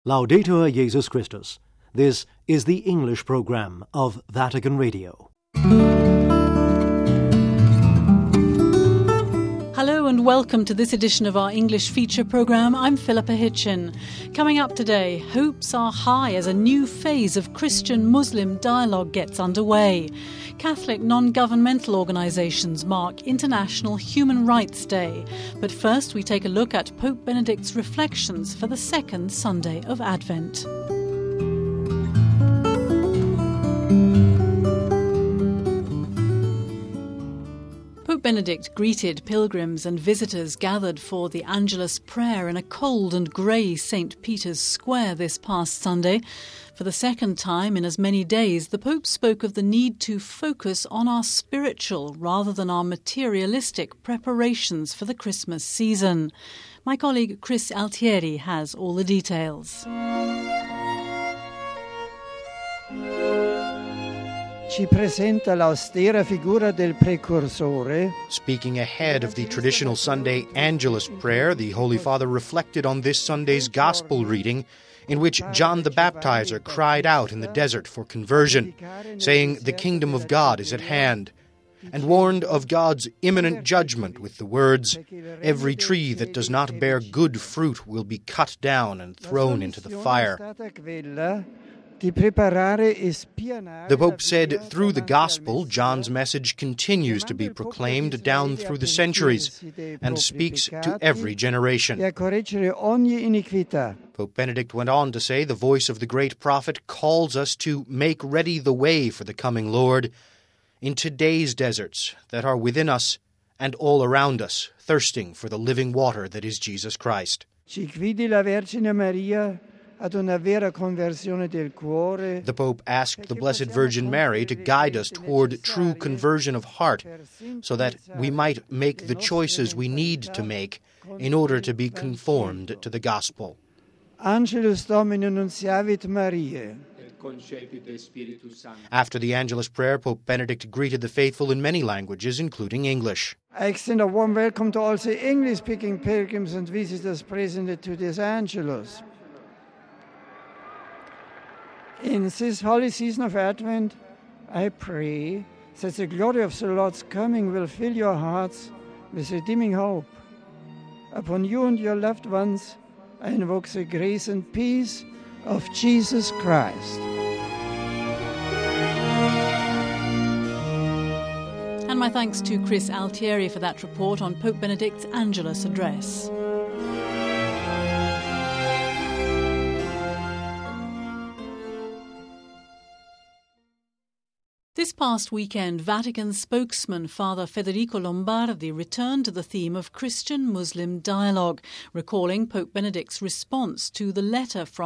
Laudetur Jesus Christus. This is the English program of Vatican Radio. Hello and welcome to this edition of our English feature programme. I'm Philippa Hitchin. Coming up today, hopes are high as a new phase of Christian-Muslim dialogue gets underway. Catholic non-governmental organisations mark International Human Rights Day. But first we take a look at Pope Benedict's reflections for the second Sunday of Advent. Pope Benedict greeted pilgrims and visitors gathered for the Angelus prayer in a cold and grey St. Peter's Square this past Sunday. For the second time in as many days, the Pope spoke of the need to focus on our spiritual rather than our materialistic preparations for the Christmas season. My colleague Chris Altieri has all the details. Ci presenta l'austera figura del precursore. Speaking ahead of the traditional Sunday Angelus prayer, the Holy Father reflected on this Sunday's Gospel reading, in which John the Baptizer cried out in the desert for conversion, saying the kingdom of God is at hand, and warned of God's imminent judgment with the words, "Every tree that does not bear good fruit will be cut down and thrown into the fire." The Pope said through the Gospel, John's message continues to be proclaimed down through the centuries and speaks to every generation. Pope Benedict went on to say the voice of the great prophet calls us to make ready the way for the coming Lord in today's deserts that are within us and all around us, thirsting for the living water that is Jesus Christ. The Pope asked the Blessed Virgin Mary to guide us toward true conversion of heart, so that we might make the choices we need to make in order to be conformed to the Gospel. Angelus Domini nunciavit Mariae. After the Angelus prayer, Pope Benedict greeted the faithful in many languages, including English. I extend a warm welcome to all the English-speaking pilgrims and visitors present to this Angelus. In this holy season of Advent, I pray that the glory of the Lord's coming will fill your hearts with redeeming hope. Upon you and your loved ones, I invoke the grace and peace of Jesus Christ. And my thanks to Chris Altieri for that report on Pope Benedict's Angelus address. This past weekend, Vatican spokesman Father Federico Lombardi returned to the theme of Christian-Muslim dialogue, recalling Pope Benedict's response to the letter from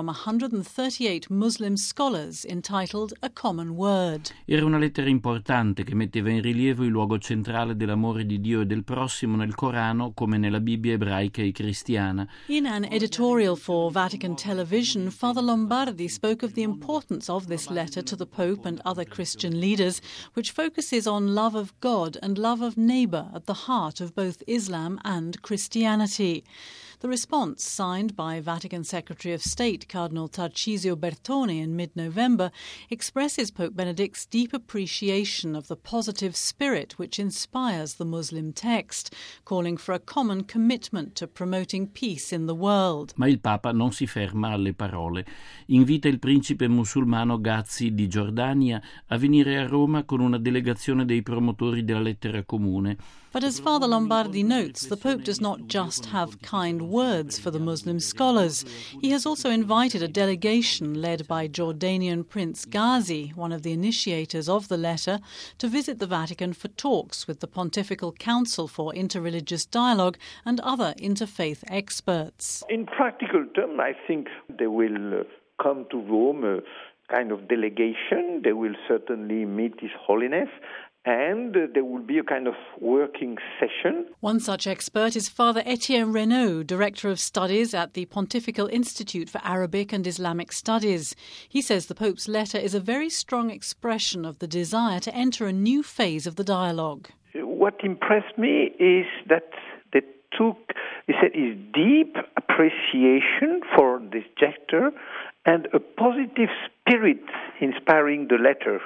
138 Muslim scholars entitled A Common Word. Era una lettera importante che metteva in rilievo il luogo centrale dell'amore di Dio e del prossimo nel Corano come nella Bibbia ebraica e cristiana. In an editorial for Vatican Television, Father Lombardi spoke of the importance of this letter to the Pope and other Christian leaders, which focuses on love of God and love of neighbour at the heart of both Islam and Christianity. The response, signed by Vatican Secretary of State Cardinal Tarcisio Bertone in mid-November, expresses Pope Benedict's deep appreciation of the positive spirit which inspires the Muslim text, calling for a common commitment to promoting peace in the world. Ma il Papa non si ferma alle parole. Invita il principe musulmano Ghazi di Giordania a venire a Roma con una delegazione dei promotori della lettera comune. But as Father Lombardi notes, the Pope does not just have kind words for the Muslim scholars. He has also invited a delegation led by Jordanian Prince Ghazi, one of the initiators of the letter, to visit the Vatican for talks with the Pontifical Council for Interreligious Dialogue and other interfaith experts. In practical terms, I think they will come to Rome, a kind of delegation. They will certainly meet His Holiness, and there will be a kind of working session. One such expert is Father Etienne Renaud, Director of Studies at the Pontifical Institute for Arabic and Islamic Studies. He says the Pope's letter is a very strong expression of the desire to enter a new phase of the dialogue. What impressed me is that they took, he said, his deep appreciation for the this gesture, and a positive spirit inspiring the letter.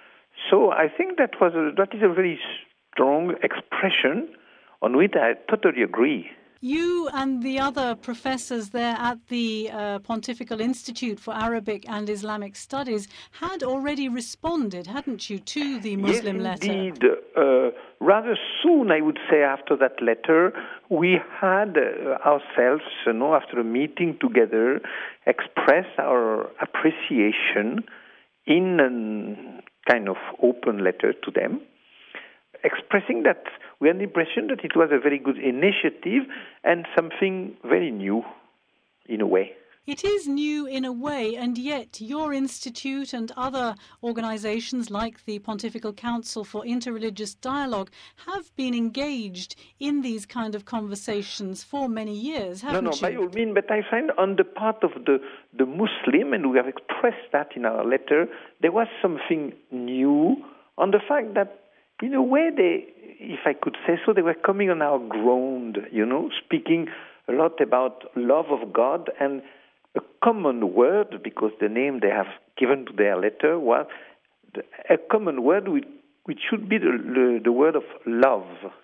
So I think that is a very strong expression on which I totally agree. You and the other professors there at the Pontifical Institute for Arabic and Islamic Studies had already responded, hadn't you, to the Muslim letter? Yes, indeed. Rather soon, I would say, after that letter, we had ourselves, after a meeting together, express our appreciation in a kind of open letter to them, expressing that we had the impression that it was a very good initiative and something very new, in a way. It is new in a way, and yet your institute and other organizations like the Pontifical Council for Interreligious Dialogue have been engaged in these kind of conversations for many years, haven't you? No, by all means, but I find on the part of the Muslim, and we have expressed that in our letter, there was something new on the fact that, in a way, if I could say so, they were coming on our ground, speaking a lot about love of God and a common word, because the name they have given to their letter was a common word which should be the word of love.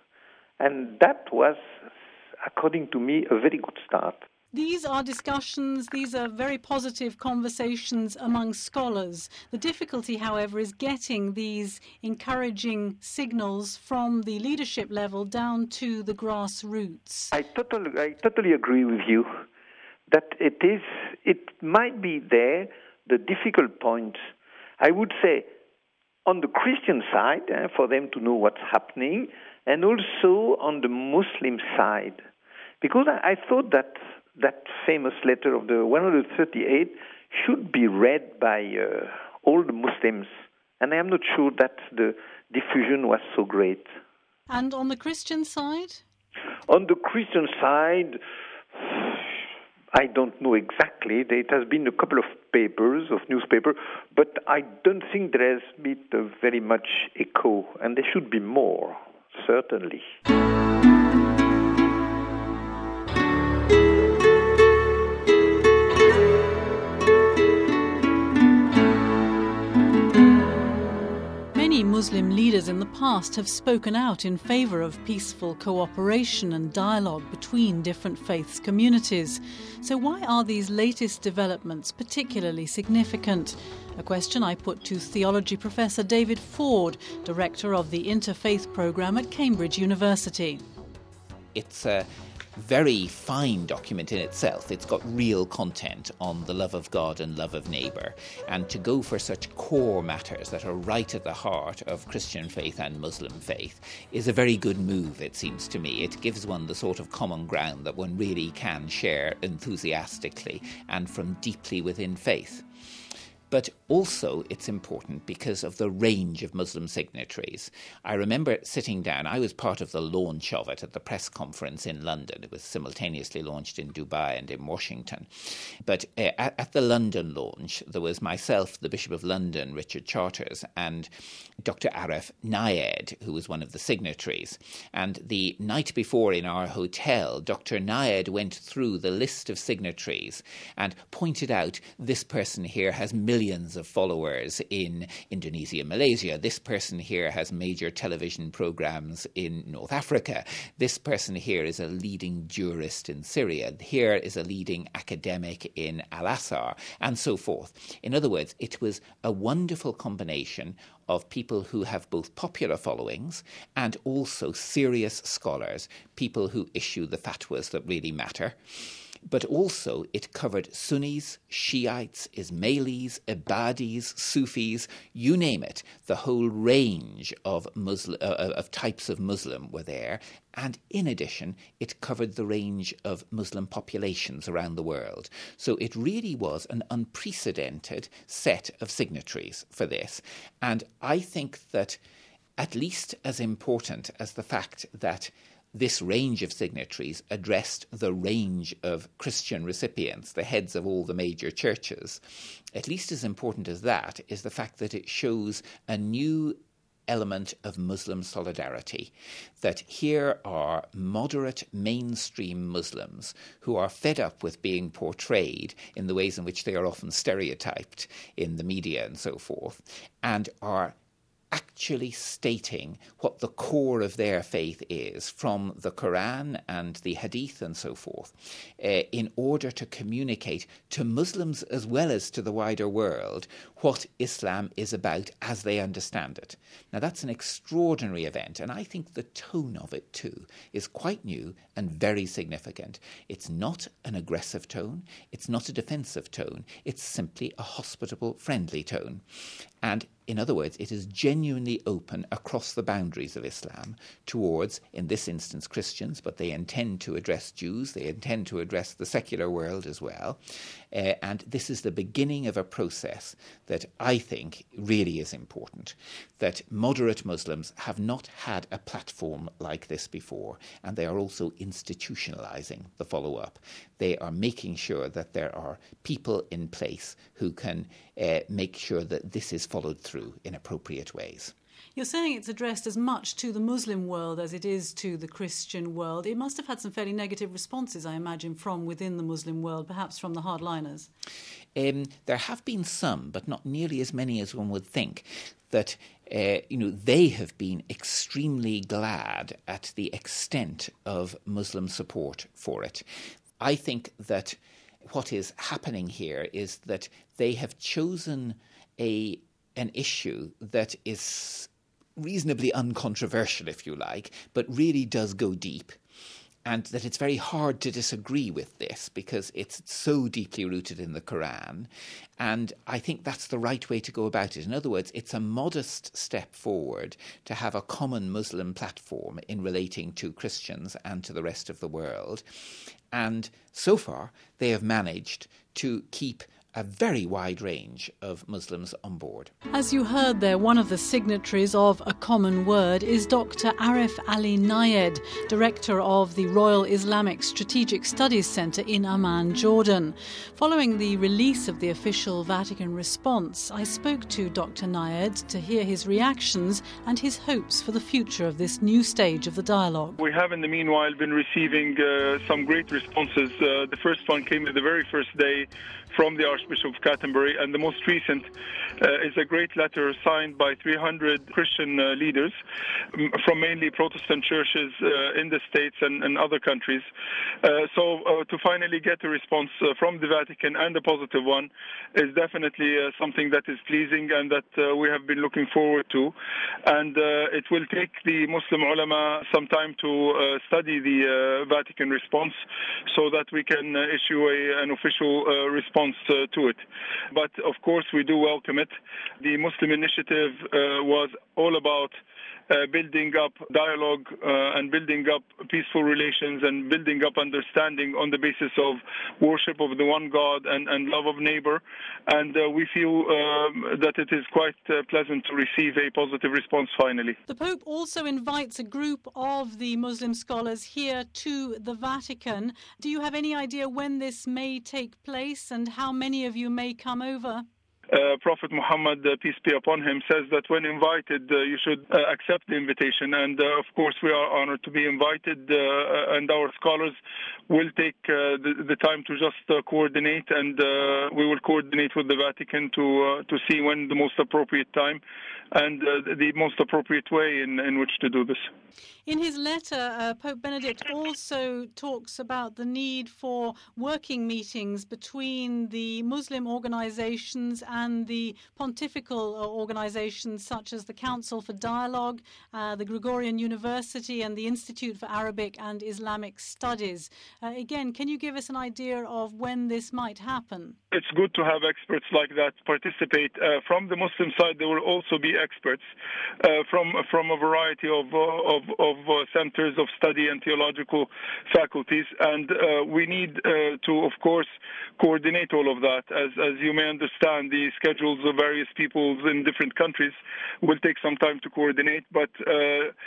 And that was, according to me, a very good start. These are discussions, these are very positive conversations among scholars. The difficulty, however, is getting these encouraging signals from the leadership level down to the grassroots. I totally agree with you that it might be there, the difficult point. I would say on the Christian side, for them to know what's happening, and also on the Muslim side. Because I thought that famous letter of the 138 should be read by all the Muslims. And I am not sure that the diffusion was so great. And on the Christian side? On the Christian side, I don't know exactly. It has been a couple of newspapers, but I don't think there has been very much echo, and there should be more, certainly. Muslim leaders in the past have spoken out in favour of peaceful cooperation and dialogue between different faiths communities. So why are these latest developments particularly significant? A question I put to theology professor David Ford, director of the Interfaith programme at Cambridge University. It's a very fine document in itself. It's got real content on the love of God and love of neighbour. And to go for such core matters that are right at the heart of Christian faith and Muslim faith is a very good move, it seems to me. It gives one the sort of common ground that one really can share enthusiastically and from deeply within faith. But also it's important because of the range of Muslim signatories. I remember sitting down, I was part of the launch of it at the press conference in London. It was simultaneously launched in Dubai and in Washington. But at the London launch, there was myself, the Bishop of London, Richard Charters, and Dr. Arif Nayed, who was one of the signatories. And the night before in our hotel, Dr. Nayed went through the list of signatories and pointed out this person here has millions of followers in Indonesia and Malaysia. This person here has major television programs in North Africa. This person here is a leading jurist in Syria. Here is a leading academic in Al-Azhar, and so forth. In other words, it was a wonderful combination of people who have both popular followings and also serious scholars, people who issue the fatwas that really matter. But also it covered Sunnis, Shiites, Ismailis, Ibadis, Sufis, you name it. The whole range of types of Muslim were there. And in addition, it covered the range of Muslim populations around the world. So it really was an unprecedented set of signatories for this. And I think that at least as important as the fact that this range of signatories addressed the range of Christian recipients, the heads of all the major churches. At least as important as that is the fact that it shows a new element of Muslim solidarity, that here are moderate mainstream Muslims who are fed up with being portrayed in the ways in which they are often stereotyped in the media and so forth, and are actually stating what the core of their faith is from the Quran and the Hadith and so forth, in order to communicate to Muslims as well as to the wider world what Islam is about as they understand it. Now, that's an extraordinary event, and I think the tone of it too is quite new and very significant. It's not an aggressive tone, it's not a defensive tone, it's simply a hospitable, friendly tone. And in other words, it is genuinely open across the boundaries of Islam towards, in this instance, Christians, but they intend to address Jews, they intend to address the secular world as well. And this is the beginning of a process that I think really is important, that moderate Muslims have not had a platform like this before, and they are also institutionalizing the follow-up. They are making sure that there are people in place who can make sure that this is followed through in appropriate ways. You're saying it's addressed as much to the Muslim world as it is to the Christian world. It must have had some fairly negative responses, I imagine, from within the Muslim world, perhaps from the hardliners. There have been some, but not nearly as many as one would think, that they have been extremely glad at the extent of Muslim support for it. I think that what is happening here is that they have chosen an issue that is reasonably uncontroversial, if you like, but really does go deep. And that it's very hard to disagree with this because it's so deeply rooted in the Quran. And I think that's the right way to go about it. In other words, it's a modest step forward to have a common Muslim platform in relating to Christians and to the rest of the world. And so far, they have managed to keep a very wide range of Muslims on board. As you heard there, one of the signatories of A Common Word is Dr. Arif Ali Nayed, director of the Royal Islamic Strategic Studies Centre in Amman, Jordan. Following the release of the official Vatican response, I spoke to Dr. Nayed to hear his reactions and his hopes for the future of this new stage of the dialogue. We have in the meanwhile been receiving some great responses. The first one came the very first day from the Archbishop of Canterbury, and the most recent is a great letter signed by 300 Christian leaders from mainly Protestant churches in the States and other countries. So to finally get a response from the Vatican, and a positive one, is definitely something that is pleasing and that we have been looking forward to. And it will take the Muslim ulama some time to study the Vatican response so that we can issue an official response to it. But of course we do welcome it. The Muslim Initiative was all about building up dialogue and building up peaceful relations and building up understanding on the basis of worship of the one God and love of neighbor. And we feel that it is quite pleasant to receive a positive response finally. The Pope also invites a group of the Muslim scholars here to the Vatican. Do you have any idea when this may take place and how many of you may come over? Prophet Muhammad, peace be upon him, says that when invited, you should accept the invitation. And of course, we are honored to be invited, and our scholars will take the time to just coordinate, and we will coordinate with the Vatican to see when the most appropriate time and the most appropriate way in which to do this. In his letter, Pope Benedict also talks about the need for working meetings between the Muslim organizations and the pontifical organizations such as the Council for Dialogue, the Gregorian University and the Institute for Arabic and Islamic Studies. Again, can you give us an idea of when this might happen? It's good to have experts like that participate. From the Muslim side, there will also be experts from a variety of centers of study and theological faculties, and we need to, of course, coordinate all of that. As you may understand, the schedules of various peoples in different countries will take some time to coordinate, but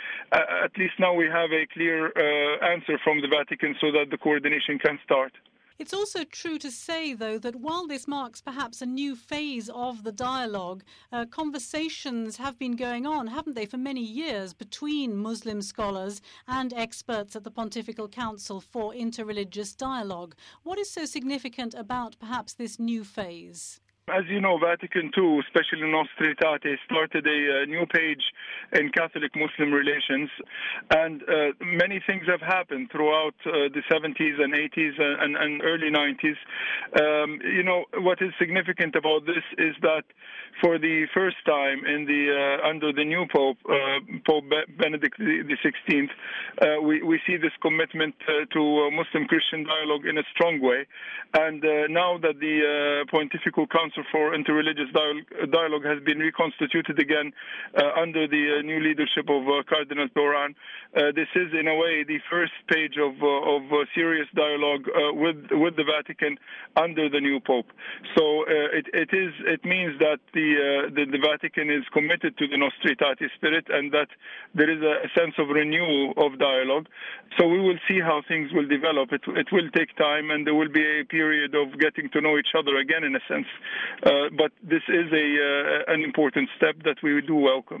at least now we have a clear answer from the Vatican so that the coordination can start. It's also true to say, though, that while this marks perhaps a new phase of the dialogue, conversations have been going on, haven't they, for many years between Muslim scholars and experts at the Pontifical Council for Interreligious Dialogue. What is so significant about perhaps this new phase? As you know, Vatican II, especially Nostra Aetate, started a new page in Catholic-Muslim relations, and many things have happened throughout the 70s and 80s and early 90s. What is significant about this is that for the first time under the new Pope, Pope Benedict XVI, we see this commitment to Muslim-Christian dialogue in a strong way. And now that the Pontifical Council for Interreligious Dialogue has been reconstituted again under the new leadership of Cardinal Toran, this is in a way the first page of serious dialogue with the Vatican under the new Pope. So it means that the Vatican is committed to the Nostra Aetate spirit, and that there is a sense of renewal of dialogue. So we will see how things will develop. It will take time, and there will be a period of getting to know each other again, in a sense. But this is an important step that we do welcome.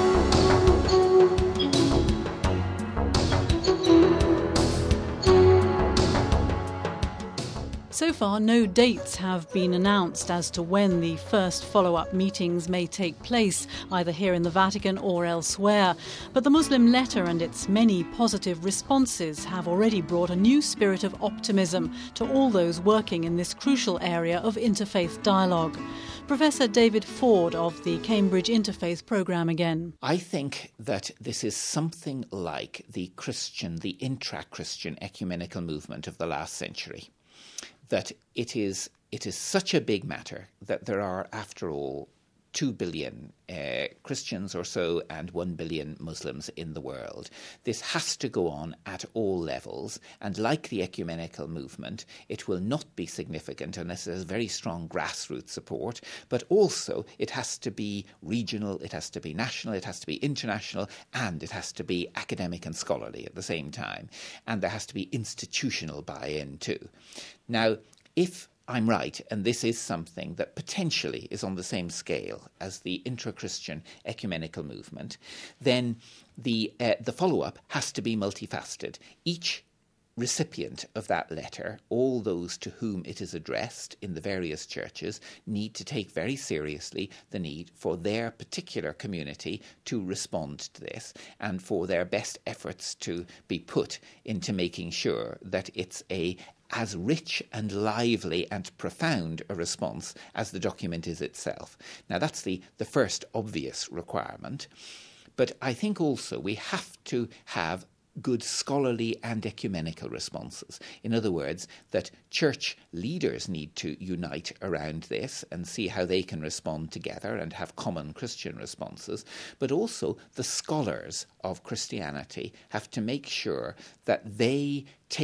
So far, no dates have been announced as to when the first follow-up meetings may take place, either here in the Vatican or elsewhere. But the Muslim letter and its many positive responses have already brought a new spirit of optimism to all those working in this crucial area of interfaith dialogue. Professor David Ford of the Cambridge Interfaith Programme again. I think that this is something like the intra-Christian ecumenical movement of the last century. That it is such a big matter that there are, after all, 2 billion Christians or so and 1 billion Muslims in the world. This has to go on at all levels, and like the ecumenical movement, it will not be significant unless there's very strong grassroots support, but also it has to be regional, it has to be national, it has to be international, and it has to be academic and scholarly at the same time. And there has to be institutional buy-in too. Now, if I'm right, and this is something that potentially is on the same scale as the intra-Christian ecumenical movement, then the follow-up has to be multifaceted. Each recipient of that letter, all those to whom it is addressed in the various churches, need to take very seriously the need for their particular community to respond to this, and for their best efforts to be put into making sure that it's as rich and lively and profound a response as the document is itself. Now, that's the first obvious requirement. But I think also we have to have good scholarly and ecumenical responses. In other words, that church leaders need to unite around this and see how they can respond together and have common Christian responses. But also the scholars of Christianity have to make sure that they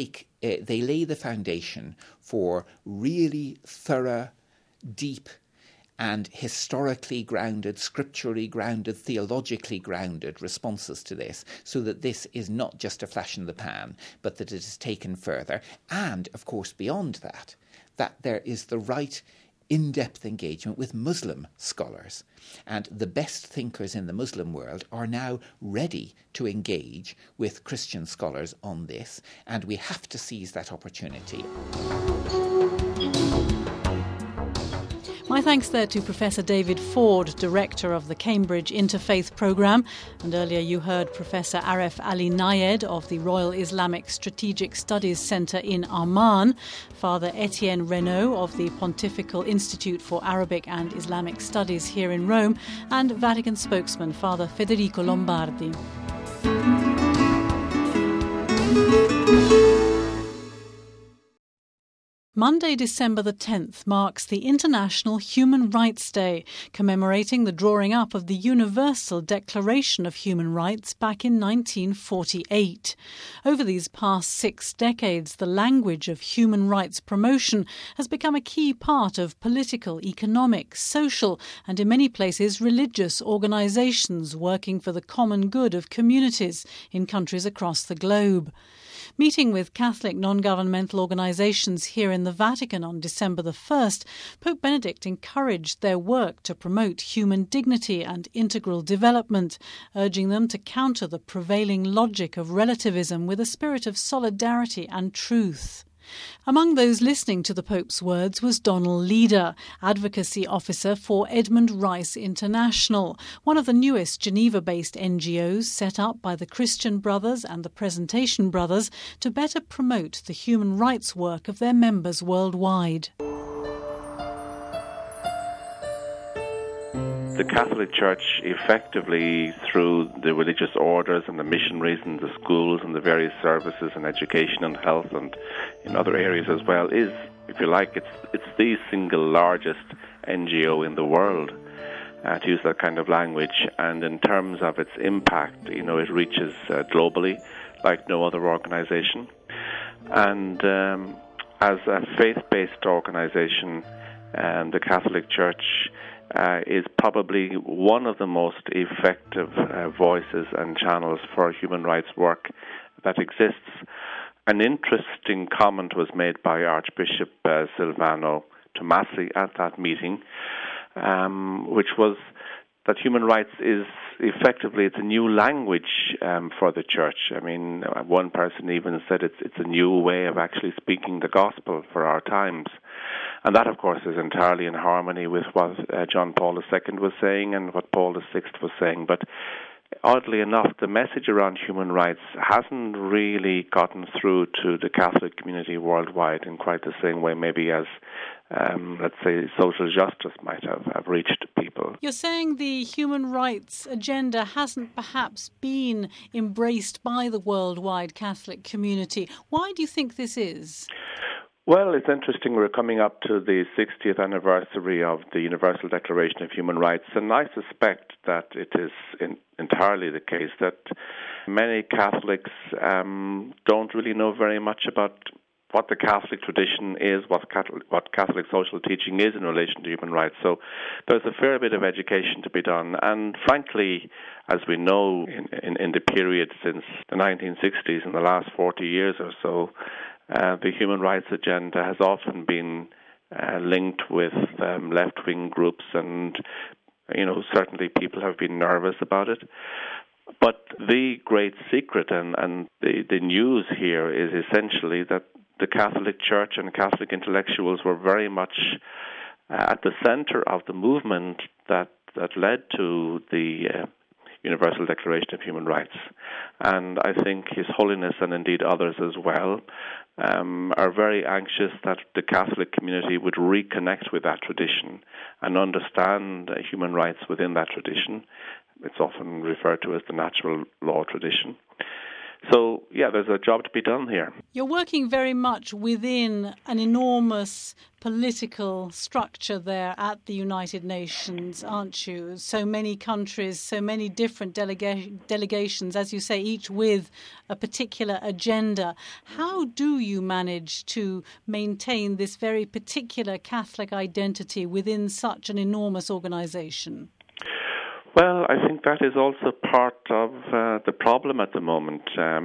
lay the foundation for really thorough, deep, and historically grounded, scripturally grounded, theologically grounded responses to this, so that this is not just a flash in the pan, but that it is taken further. And, of course, beyond that there is the right in-depth engagement with Muslim scholars. And the best thinkers in the Muslim world are now ready to engage with Christian scholars on this, and we have to seize that opportunity. My thanks there to Professor David Ford, Director of the Cambridge Interfaith Programme. And earlier you heard Professor Aref Ali Nayed of the Royal Islamic Strategic Studies Centre in Amman, Father Etienne Renaud of the Pontifical Institute for Arabic and Islamic Studies here in Rome, and Vatican spokesman Father Federico Lombardi. Monday, December the 10th, marks the International Human Rights Day, commemorating the drawing up of the Universal Declaration of Human Rights back in 1948. Over these past 6 decades, the language of human rights promotion has become a key part of political, economic, social, and in many places religious organisations working for the common good of communities in countries across the globe. Meeting with Catholic non-governmental organisations here in the Vatican on December the 1st, Pope Benedict encouraged their work to promote human dignity and integral development, urging them to counter the prevailing logic of relativism with a spirit of solidarity and truth. Among those listening to the Pope's words was Donald Leader, advocacy officer for Edmund Rice International, one of the newest Geneva-based NGOs set up by the Christian Brothers and the Presentation Brothers to better promote the human rights work of their members worldwide. The Catholic Church, effectively through the religious orders and the missionaries and the schools and the various services and education and health and in other areas as well, is, if you like, it's the single largest NGO in the world, to use that kind of language. And in terms of its impact, it reaches globally like no other organization. And as a faith-based organization, the Catholic Church is probably one of the most effective voices and channels for human rights work that exists. An interesting comment was made by Archbishop Silvano Tomasi at that meeting, which was that human rights is effectively, it's a new language for the Church. I mean, one person even said it's a new way of actually speaking the gospel for our times. And that, of course, is entirely in harmony with what John Paul II was saying and what Paul VI was saying. But oddly enough, the message around human rights hasn't really gotten through to the Catholic community worldwide in quite the same way maybe as, let's say, social justice might have reached people. You're saying the human rights agenda hasn't perhaps been embraced by the worldwide Catholic community. Why do you think this is? Well, it's interesting. We're coming up to the 60th anniversary of the Universal Declaration of Human Rights, and I suspect that it is entirely the case that many Catholics don't really know very much about what the Catholic tradition is, what Catholic social teaching is in relation to human rights. So there's a fair bit of education to be done. And frankly, as we know, in the period since the 1960s, in the last 40 years or so, the human rights agenda has often been linked with left-wing groups, and certainly people have been nervous about it. But the great secret and the news here is essentially that the Catholic Church and Catholic intellectuals were very much at the center of the movement that led to the Universal Declaration of Human Rights. And I think His Holiness, and indeed others as well, are very anxious that the Catholic community would reconnect with that tradition and understand human rights within that tradition. It's often referred to as the natural law tradition. So, there's a job to be done here. You're working very much within an enormous political structure there at the United Nations, aren't you? So many countries, so many different delegations, as you say, each with a particular agenda. How do you manage to maintain this very particular Catholic identity within such an enormous organisation? Well, I think that is also part of the problem at the moment.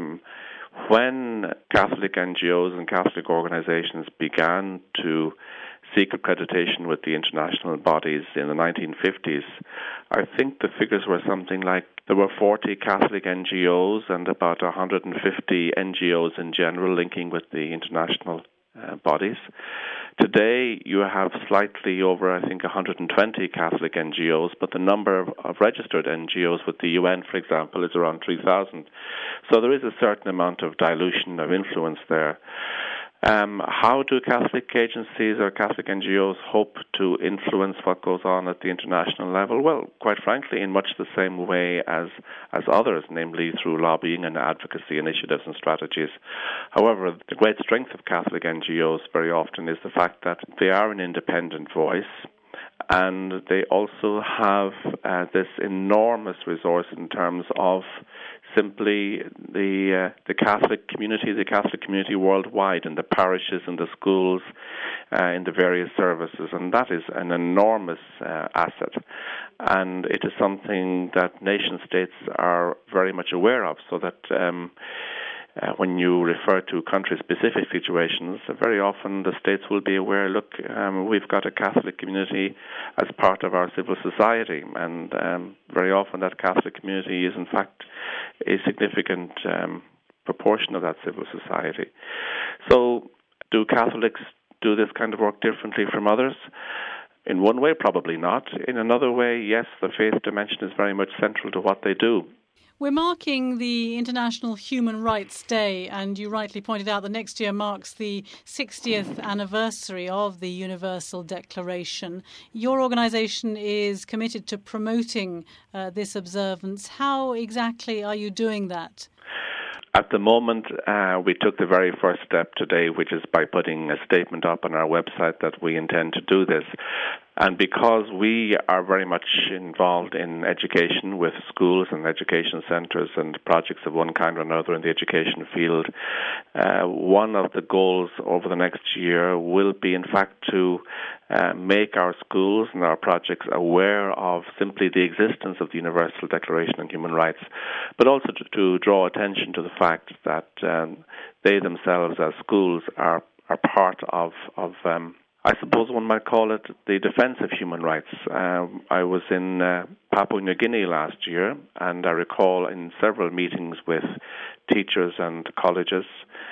When Catholic NGOs and Catholic organizations began to seek accreditation with the international bodies in the 1950s, I think the figures were something like there were 40 Catholic NGOs and about 150 NGOs in general linking with the international bodies. Today, you have slightly over, I think, 120 Catholic NGOs, but the number of registered NGOs with the UN, for example, is around 3,000. So there is a certain amount of dilution of influence there. How do Catholic agencies or Catholic NGOs hope to influence what goes on at the international level? Well, quite frankly, in much the same way as others, namely through lobbying and advocacy initiatives and strategies. However, the great strength of Catholic NGOs very often is the fact that they are an independent voice, and they also have this enormous resource in terms of simply the Catholic community worldwide, in the parishes, in the schools, in the various services, and that is an enormous asset. And it is something that nation states are very much aware of, so that when you refer to country-specific situations, very often the states will be aware, look, we've got a Catholic community as part of our civil society, and very often that Catholic community is in fact a significant proportion of that civil society. So do Catholics do this kind of work differently from others? In one way, probably not. In another way, yes, the faith dimension is very much central to what they do. We're marking the International Human Rights Day, and you rightly pointed out that next year marks the 60th anniversary of the Universal Declaration. Your organisation is committed to promoting this observance. How exactly are you doing that? At the moment, we took the very first step today, which is by putting a statement up on our website that we intend to do this. And because we are very much involved in education with schools and education centres and projects of one kind or another in the education field, one of the goals over the next year will be, in fact, to make our schools and our projects aware of simply the existence of the Universal Declaration on Human Rights, but also to draw attention to the fact that they themselves as schools are part of I suppose one might call it the defense of human rights. I was in Papua New Guinea last year, and I recall in several meetings with teachers and colleges,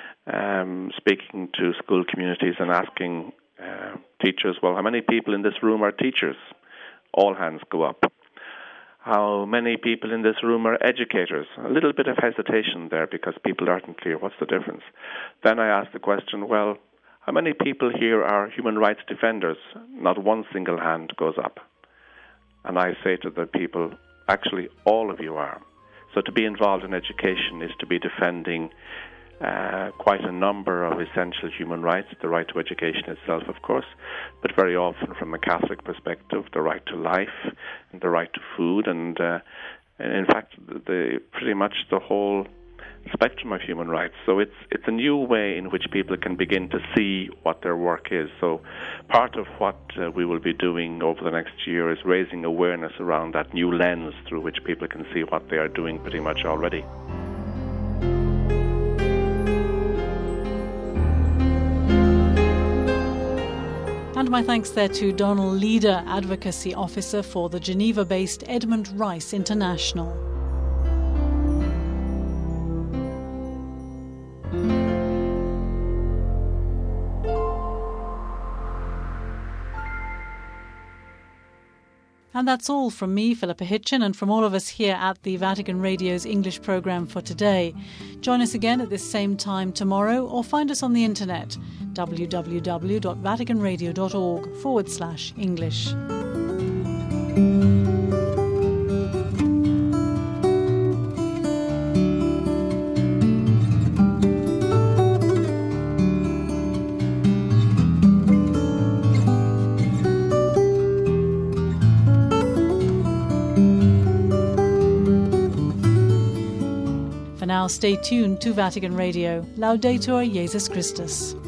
speaking to school communities and asking teachers, well, how many people in this room are teachers? All hands go up. How many people in this room are educators? A little bit of hesitation there because people aren't clear. What's the difference? Then I asked the question, well, how many people here are human rights defenders? Not one single hand goes up. And I say to the people, actually, all of you are. So to be involved in education is to be defending quite a number of essential human rights, the right to education itself, of course, but very often from a Catholic perspective, the right to life, and the right to food, and in fact, pretty much the whole spectrum of human rights. So it's a new way in which people can begin to see what their work is. So part of what we will be doing over the next year is raising awareness around that new lens through which people can see what they are doing pretty much already. And my thanks there to Donald Leader, Advocacy Officer for the Geneva-based Edmund Rice International. And that's all from me, Philippa Hitchin, and from all of us here at the Vatican Radio's English programme for today. Join us again at this same time tomorrow, or find us on the internet, www.vaticanradio.org/English. Now stay tuned to Vatican Radio. Laudetur Jesus Christus.